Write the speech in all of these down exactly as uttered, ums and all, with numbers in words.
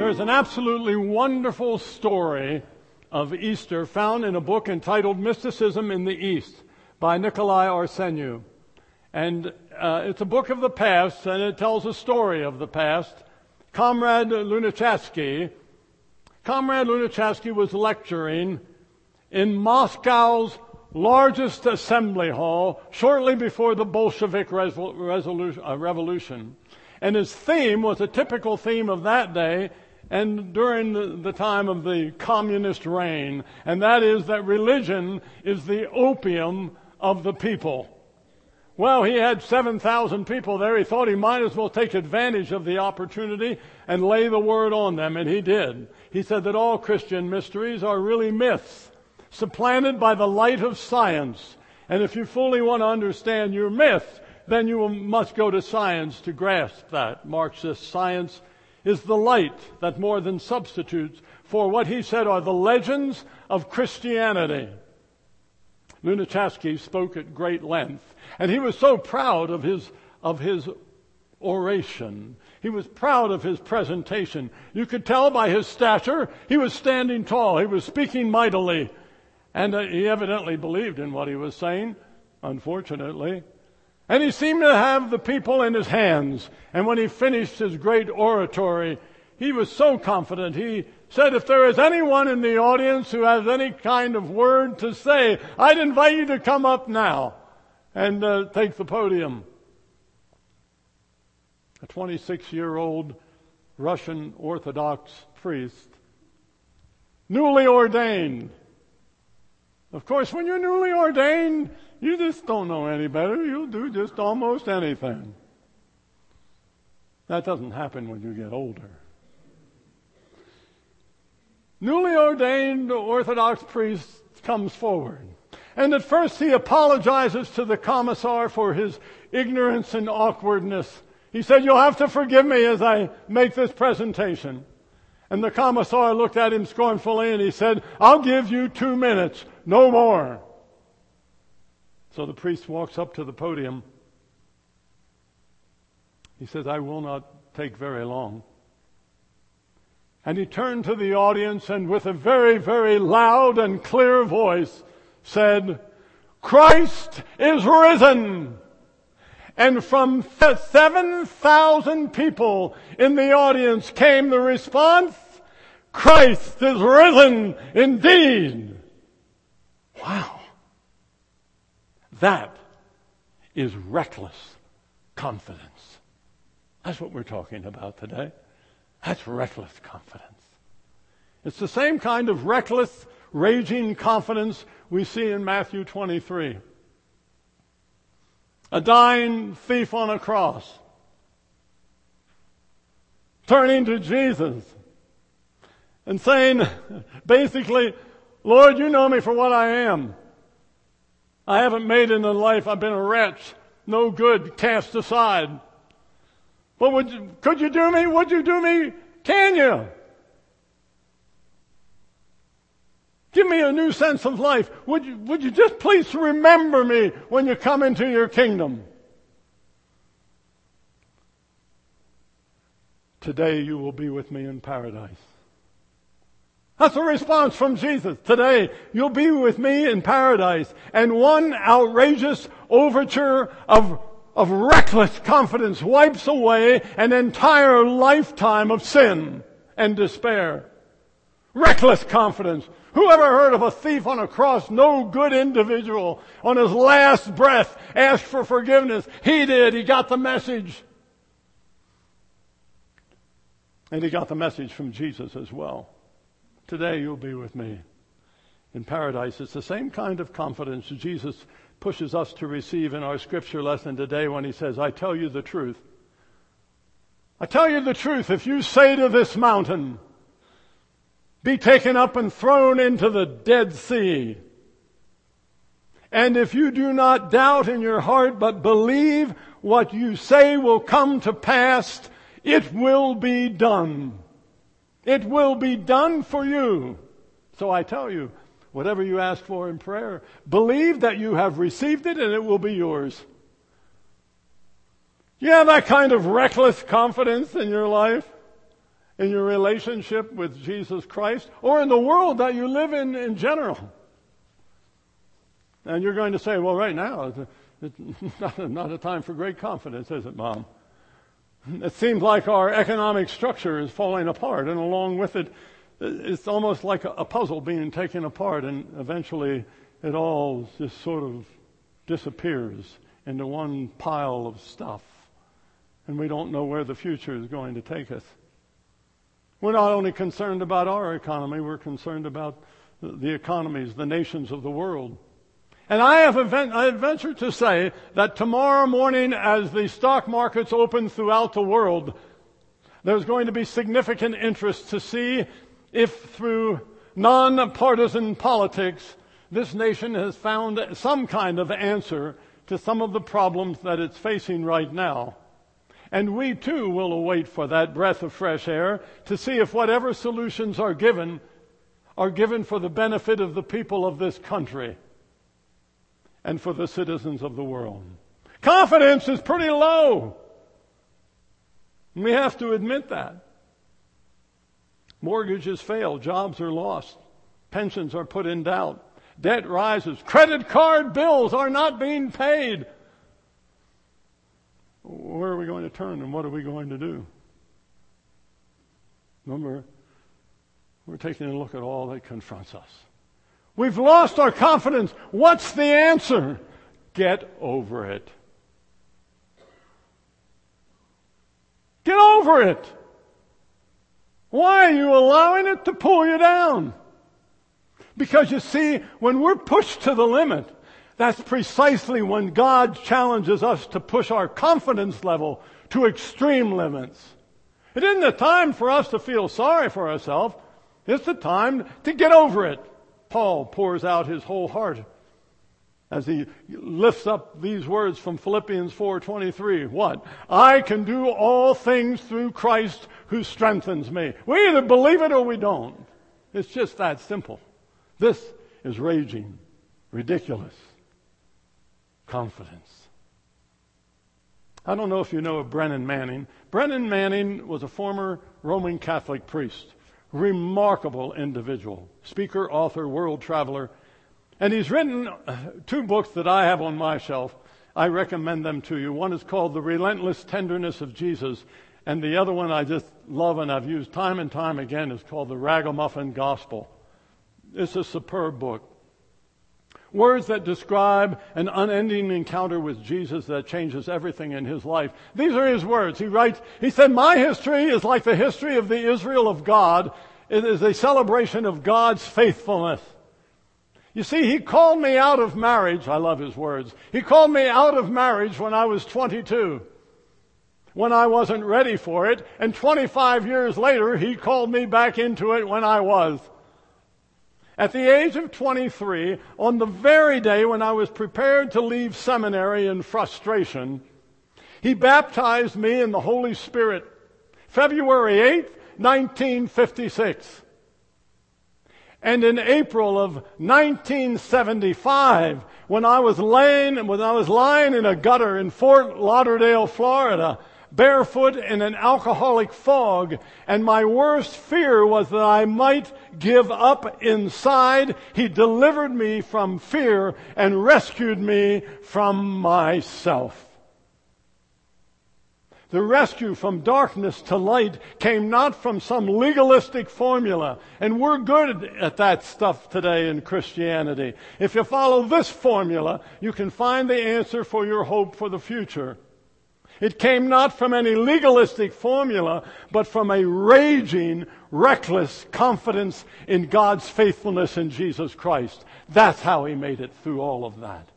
There's an absolutely wonderful story of Easter found in a book entitled Mysticism in the East by Nikolai Arseneau. And uh, it's a book of the past, and it tells a story of the past. Comrade Lunacharsky, Comrade Lunacharsky was lecturing in Moscow's largest assembly hall shortly before the Bolshevik resol- resolu- uh, revolution. And his theme was a typical theme of that day and during the, the time of the communist reign, and that is that religion is the opium of the people. Well, he had seven thousand people there. He thought he might as well take advantage of the opportunity and lay the word on them, and he did. He said that all Christian mysteries are really myths, supplanted by the light of science. And if you fully want to understand your myth, then you must go to science to grasp that. Marxist science is the light that more than substitutes for what he said are the legends of Christianity. Lunacharsky spoke at great length, and he was so proud of his of his oration. He was proud of his presentation. You could tell by his stature he was standing tall. He was speaking mightily, and uh, he evidently believed in what he was saying, unfortunately. And he seemed to have the people in his hands. And when he finished his great oratory, he was so confident. He said, if there is anyone in the audience who has any kind of word to say, I'd invite you to come up now and uh, take the podium. A twenty-six-year-old Russian Orthodox priest, newly ordained. Of course, when you're newly ordained, you just don't know any better. You'll do just almost anything. That doesn't happen when you get older. Newly ordained Orthodox priest comes forward. And at first he apologizes to the commissar for his ignorance and awkwardness. He said, you'll have to forgive me as I make this presentation. And the commissar looked at him scornfully and he said, I'll give you two minutes, no more. So the priest walks up to the podium. He says, I will not take very long. And he turned to the audience and with a very, very loud and clear voice said, Christ is risen. And from seven thousand people in the audience came the response, Christ is risen indeed. Wow. That is reckless confidence. That's what we're talking about today. That's reckless confidence. It's the same kind of reckless, raging confidence we see in Matthew twenty-three. A dying thief on a cross, turning to Jesus and saying, basically, Lord, you know me for what I am. I haven't made it in life. I've been a wretch, no good, cast aside. But would you, could you do me? Would you do me? Can you? Give me a new sense of life. Would you, would you just please remember me when you come into your kingdom? Today you will be with me in paradise. That's a response from Jesus. Today you'll be with me in paradise. And one outrageous overture of, of reckless confidence wipes away an entire lifetime of sin and despair. Reckless confidence. Who ever heard of a thief on a cross, no good individual, on his last breath asked for forgiveness? He did. He got the message. And he got the message from Jesus as well. Today you'll be with me in paradise. It's the same kind of confidence Jesus pushes us to receive in our scripture lesson today when he says, I tell you the truth. I tell you the truth. If you say to this mountain, be taken up and thrown into the Dead Sea. And if you do not doubt in your heart, but believe what you say will come to pass, it will be done. It will be done for you. So I tell you, whatever you ask for in prayer, believe that you have received it and it will be yours. You have that kind of reckless confidence in your life? in your relationship with Jesus Christ, or in the world that you live in in general. And you're going to say, well, right now, it's not a, not a time for great confidence, is it, Mom? It seems like our economic structure is falling apart, and along with it, it's almost like a puzzle being taken apart, and eventually it all just sort of disappears into one pile of stuff, and we don't know where the future is going to take us. We're not only concerned about our economy, we're concerned about the economies, the nations of the world. And I have event, I venture to say that tomorrow morning, as the stock markets open throughout the world, there's going to be significant interest to see if through non-partisan politics, this nation has found some kind of answer to some of the problems that it's facing right now. And we too will await for that breath of fresh air to see if whatever solutions are given are given for the benefit of the people of this country and for the citizens of the world. Confidence is pretty low. We have to admit that. Mortgages fail, jobs are lost, pensions are put in doubt, debt rises, credit card bills are not being paid. Where are we going to turn, and what are we going to do? Remember, we're taking a look at all that confronts us. We've lost our confidence. What's the answer? Get over it. Get over it. Why are you allowing it to pull you down? Because you see, when we're pushed to the limit, that's precisely when God challenges us to push our confidence level to extreme limits. It isn't the time for us to feel sorry for ourselves. It's the time to get over it. Paul pours out his whole heart as he lifts up these words from Philippians four twenty-three. What? I can do all things through Christ who strengthens me. We either believe it or we don't. It's just that simple. This is raging, ridiculous confidence. I don't know if you know of Brennan Manning. Brennan Manning was a former Roman Catholic priest. Remarkable individual. Speaker, author, world traveler. And he's written two books that I have on my shelf. I recommend them to you. One is called The Relentless Tenderness of Jesus. And the other one I just love and I've used time and time again is called The Ragamuffin Gospel. It's a superb book. Words that describe an unending encounter with Jesus that changes everything in his life. These are his words. He writes, he said, my history is like the history of the Israel of God. It is a celebration of God's faithfulness. You see, he called me out of marriage. I love his words. He called me out of marriage when I was twenty-two, when I wasn't ready for it. And twenty-five years later, he called me back into it when I was. At the age of twenty-three, on the very day when I was prepared to leave seminary in frustration, he baptized me in the Holy Spirit, February eighth, nineteen fifty-six. And in April of nineteen seventy-five, when I was laying, when I was lying in a gutter in Fort Lauderdale, Florida, barefoot in an alcoholic fog, and my worst fear was that I might give up inside, he delivered me from fear and rescued me from myself. The rescue from darkness to light came not from some legalistic formula, and we're good at that stuff today in Christianity. If you follow this formula, you can find the answer for your hope for the future. It came not from any legalistic formula, but from a raging, reckless confidence in God's faithfulness in Jesus Christ. That's how he made it through all of that.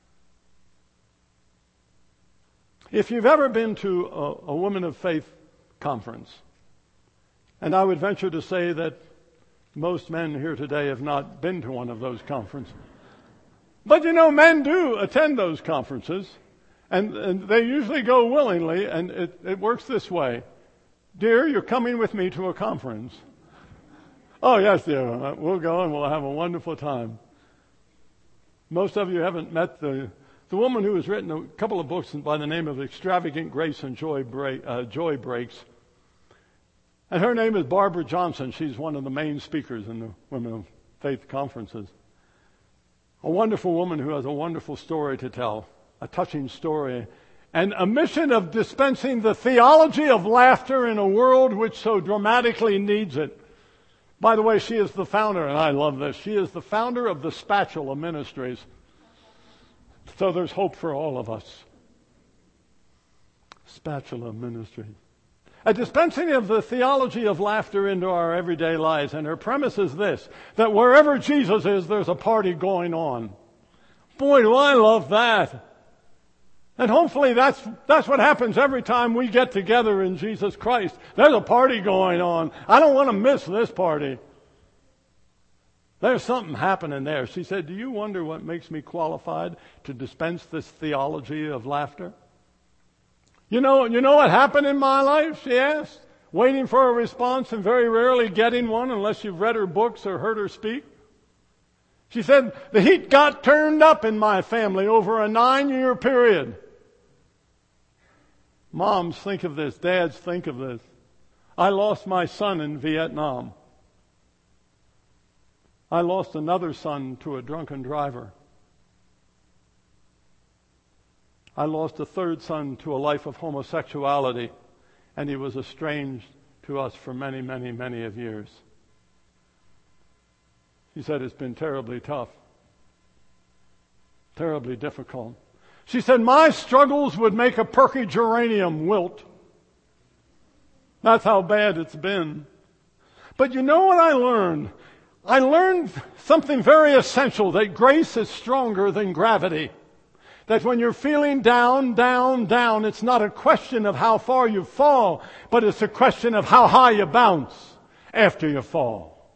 If you've ever been to a, a Women of Faith conference, and I would venture to say that most men here today have not been to one of those conferences. But you know, men do attend those conferences. And, and they usually go willingly, and it, it works this way. Dear, you're coming with me to a conference. Oh, yes, dear. We'll go and we'll have a wonderful time. Most of you haven't met the, the woman who has written a couple of books by the name of Extravagant Grace and Joy, Break, uh, Joy Breaks. And her name is Barbara Johnson. She's one of the main speakers in the Women of Faith conferences. A wonderful woman who has a wonderful story to tell, a touching story, and a mission of dispensing the theology of laughter in a world which so dramatically needs it. By the way, she is the founder, and I love this, she is the founder of the Spatula Ministries. So there's hope for all of us. Spatula Ministries. A dispensing of the theology of laughter into our everyday lives. And her premise is this, that wherever Jesus is, there's a party going on. Boy, do I love that. And hopefully that's, that's what happens every time we get together in Jesus Christ. There's a party going on. I don't want to miss this party. There's something happening there. She said, do you wonder what makes me qualified to dispense this theology of laughter? You know, you know what happened in my life, she asked, waiting for a response and very rarely getting one unless you've read her books or heard her speak. She said, the heat got turned up in my family over a nine-year period. Moms, think of this. Dads, think of this. I lost my son in Vietnam. I lost another son to a drunken driver. I lost a third son to a life of homosexuality, and he was estranged to us for many, many, many of years. She said it's been terribly tough, terribly difficult. She said, my struggles would make a perky geranium wilt. That's how bad it's been. But you know what I learned? I learned something very essential, that grace is stronger than gravity. That when you're feeling down, down, down, it's not a question of how far you fall, but it's a question of how high you bounce after you fall.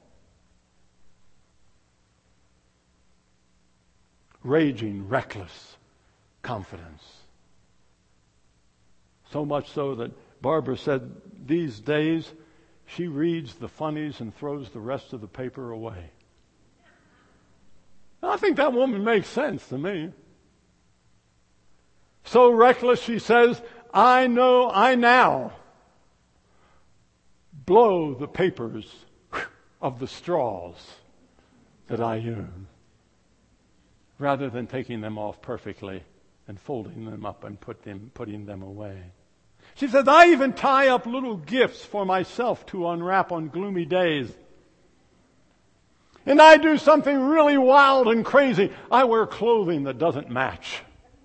Raging, reckless confidence. So much so that Barbara said these days she reads the funnies and throws the rest of the paper away. I think that woman makes sense to me. So reckless, she says, I know I now blow the papers of the straws that I use, rather than taking them off perfectly and folding them up and put them, putting them away. She says, I even tie up little gifts for myself to unwrap on gloomy days. And I do something really wild and crazy. I wear clothing that doesn't match.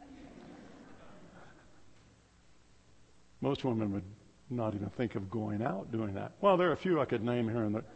Most women would not even think of going out doing that. Well, there are a few I could name here. In the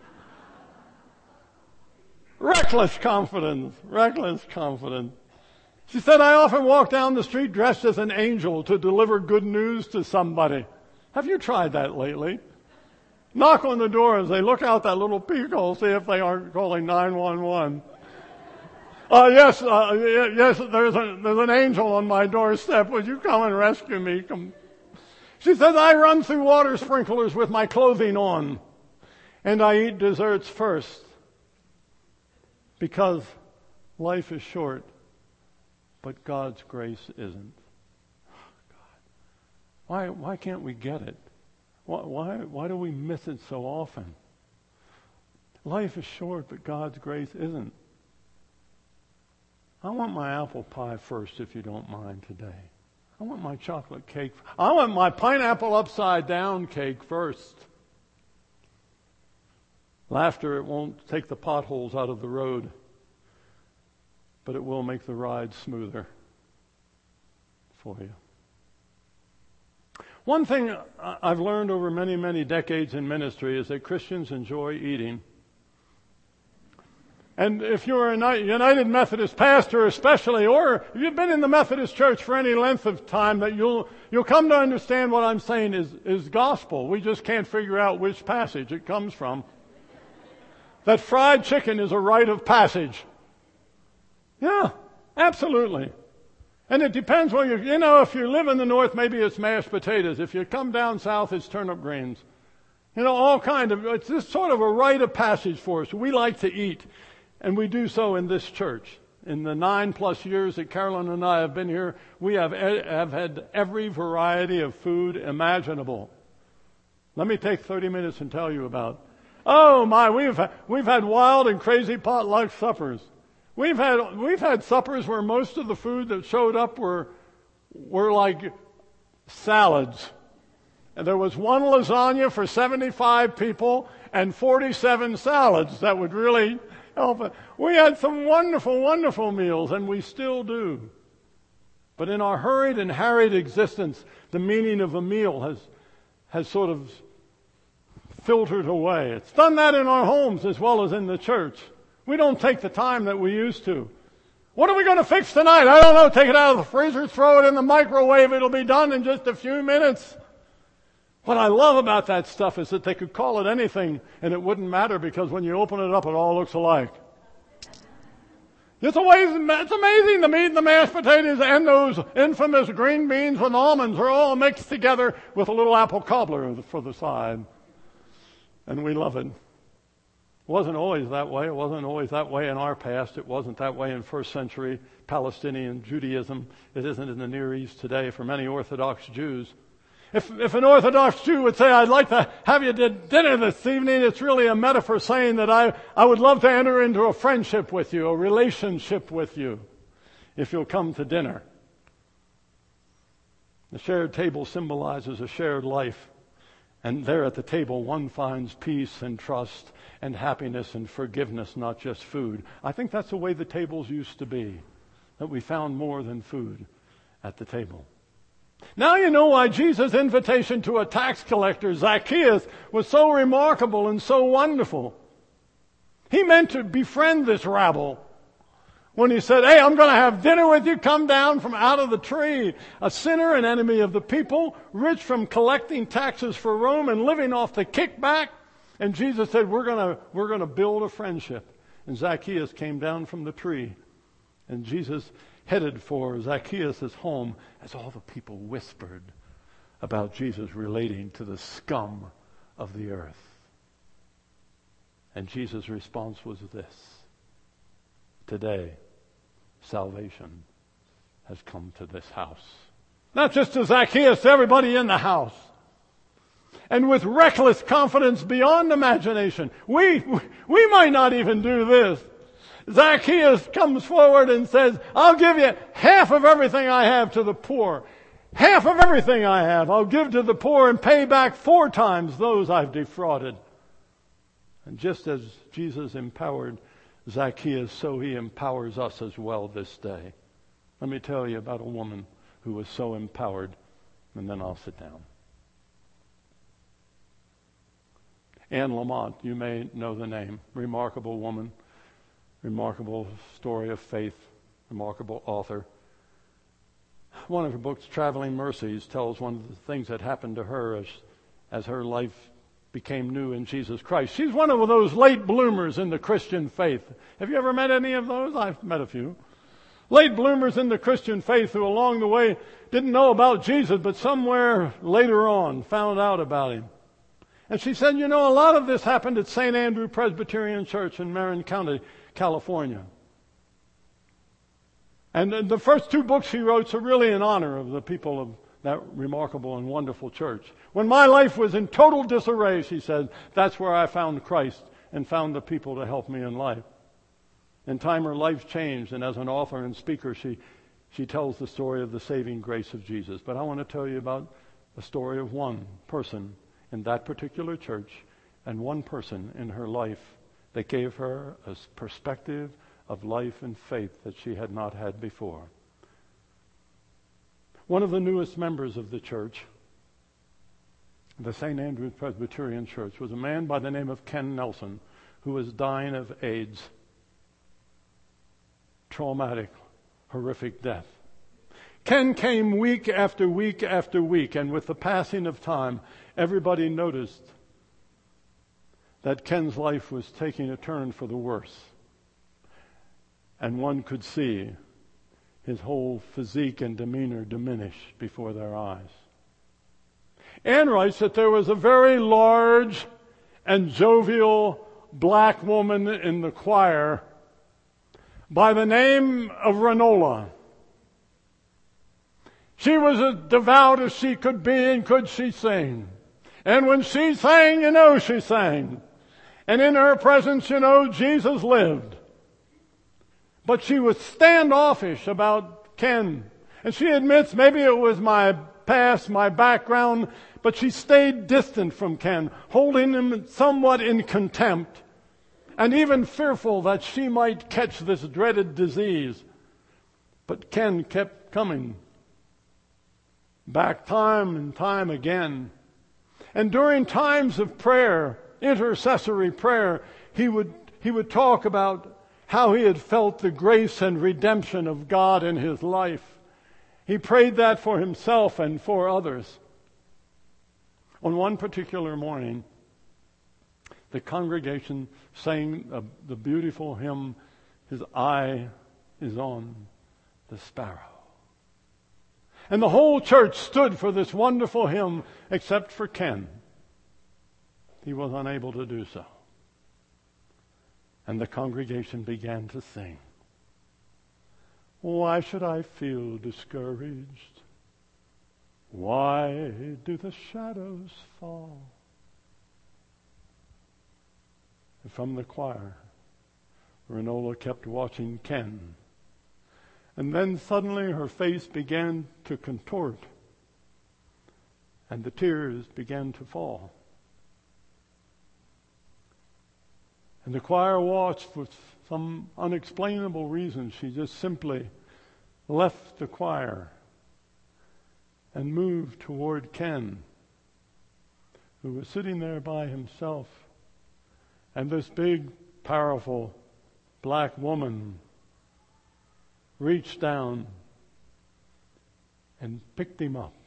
reckless confidence, reckless confidence. She said, I often walk down the street dressed as an angel to deliver good news to somebody. Have you tried that lately? Knock on the door as they look out that little peephole, see if they aren't calling nine one one. Uh, yes, uh, yes, there's, a, there's an angel on my doorstep. Would you come and rescue me? Come. She says, I run through water sprinklers with my clothing on, and I eat desserts first, because life is short, but God's grace isn't. God, why, why can't we get it? Why, why, why do we miss it so often? Life is short, but God's grace isn't. I want my apple pie first, if you don't mind today. I want my chocolate cake. I want my pineapple upside down cake first. Laughter, it won't take the potholes out of the road, but it will make the ride smoother for you. One thing I've learned over many, many decades in ministry is that Christians enjoy eating. And if you're a United Methodist pastor especially, or if you've been in the Methodist Church for any length of time, that you'll you'll come to understand what I'm saying is, is gospel. We just can't figure out which passage it comes from. That fried chicken is a rite of passage. Yeah, absolutely. And it depends where you, you know, if you live in the north, maybe it's mashed potatoes. If you come down south, it's turnip greens. You know, all kind of, it's just sort of a rite of passage for us. We like to eat. And we do so in this church. In the nine plus years that Carolyn and I have been here, we have, have had every variety of food imaginable. Let me take thirty minutes and tell you about. Oh my, we've had, we've had wild and crazy potluck suppers. We've had we've had suppers where most of the food that showed up were were like salads. And there was one lasagna for seventy-five people and forty-seven salads that would really help it. We had some wonderful, wonderful meals, and we still do. But in our hurried and harried existence, the meaning of a meal has has sort of filtered away. It's done that in our homes as well as in the church. We don't take the time that we used to. What are we going to fix tonight? I don't know. Take it out of the freezer, throw it in the microwave. It'll be done in just a few minutes. What I love about that stuff is that they could call it anything and it wouldn't matter, because when you open it up, it all looks alike. It's amazing, it's amazing the meat and the mashed potatoes and those infamous green beans with almonds are all mixed together with a little apple cobbler for the side. And we love it. It wasn't always that way. It wasn't always that way in our past. It wasn't that way in first century Palestinian Judaism. It isn't in the Near East today for many Orthodox Jews. If, if an Orthodox Jew would say, I'd like to have you to dinner this evening, it's really a metaphor saying that I, I would love to enter into a friendship with you, a relationship with you, if you'll come to dinner. The shared table symbolizes a shared life. And there at the table, one finds peace and trust and happiness and forgiveness, not just food. I think that's the way the tables used to be, that we found more than food at the table. Now you know why Jesus' invitation to a tax collector, Zacchaeus, was so remarkable and so wonderful. He meant to befriend this rabble. When he said, hey, I'm going to have dinner with you, come down from out of the tree. A sinner, an enemy of the people, rich from collecting taxes for Rome and living off the kickback. And Jesus said, we're going to, we're going to build a friendship. And Zacchaeus came down from the tree. And Jesus headed for Zacchaeus' home as all the people whispered about Jesus relating to the scum of the earth. And Jesus' response was this: today, salvation has come to this house. Not just to Zacchaeus, to everybody in the house. And with reckless confidence beyond imagination, we, we might not even do this. Zacchaeus comes forward and says, I'll give you half of everything I have to the poor. Half of everything I have I'll give to the poor and pay back four times those I've defrauded. And just as Jesus empowered Zacchaeus, so he empowers us as well this day. Let me tell you about a woman who was so empowered, and then I'll sit down. Anne Lamott, you may know the name. Remarkable woman, remarkable story of faith, remarkable author. One of her books, Traveling Mercies, tells one of the things that happened to her as, as her life became new in Jesus Christ. She's one of those late bloomers in the Christian faith. Have you ever met any of those? I've met a few. Late bloomers in the Christian faith who along the way didn't know about Jesus, but somewhere later on found out about him. And she said, you know, a lot of this happened at Saint Andrew Presbyterian Church in Marin County, California. And the first two books she wrote are really in honor of the people of that remarkable and wonderful church. When my life was in total disarray, she said, that's where I found Christ and found the people to help me in life. In time, her life changed, and as an author and speaker, she, she tells the story of the saving grace of Jesus. But I want to tell you about the story of one person in that particular church and one person in her life that gave her a perspective of life and faith that she had not had before. One of the newest members of the church, the Saint Andrew Presbyterian Church, was a man by the name of Ken Nelson, who was dying of AIDS. Traumatic, horrific death. Ken came week after week after week, and with the passing of time, everybody noticed that Ken's life was taking a turn for the worse. And one could see his whole physique and demeanor diminish before their eyes. Anne writes that there was a very large and jovial black woman in the choir by the name of Renola. She was as devout as she could be, and could she sing. And when she sang, you know she sang. And in her presence, you know, Jesus lived. But she was standoffish about Ken. And she admits maybe it was my past, my background, but she stayed distant from Ken, holding him somewhat in contempt, and even fearful that she might catch this dreaded disease. But Ken kept coming back time and time again. And during times of prayer, intercessory prayer, he would, he would talk about how he had felt the grace and redemption of God in his life. He prayed that for himself and for others. On one particular morning, the congregation sang uh, the beautiful hymn, "His eye is on the sparrow." And the whole church stood for this wonderful hymn, except for Ken. He was unable to do so. And the congregation began to sing. Why should I feel discouraged? Why do the shadows fall? And from the choir, Renola kept watching Ken. And then suddenly her face began to contort, and the tears began to fall. And the choir watched. For some unexplainable reason, she just simply left the choir and moved toward Ken, who was sitting there by himself. And this big, powerful black woman reached down and picked him up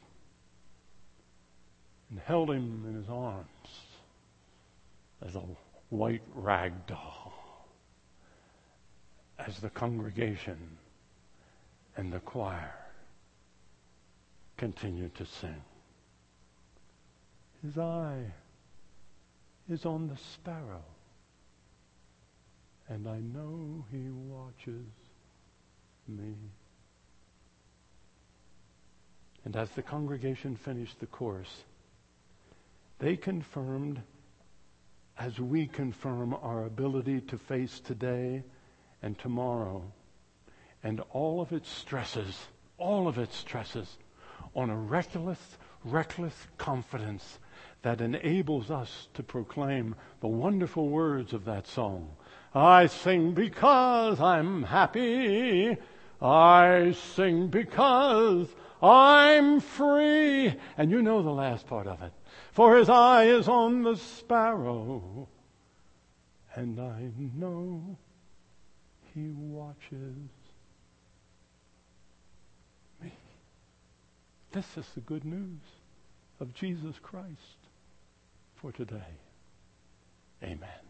and held him in his arms as a white rag doll, as the congregation and the choir continued to sing. His eye is on the sparrow, and I know he watches me. And as the congregation finished the chorus, they confirmed, as we confirm our ability to face today and tomorrow and all of its stresses, all of its stresses, on a reckless, reckless confidence that enables us to proclaim the wonderful words of that song. I sing because I'm happy. I sing because I'm free. And you know the last part of it. For his eye is on the sparrow, and I know he watches me. This is the good news of Jesus Christ for today. Amen.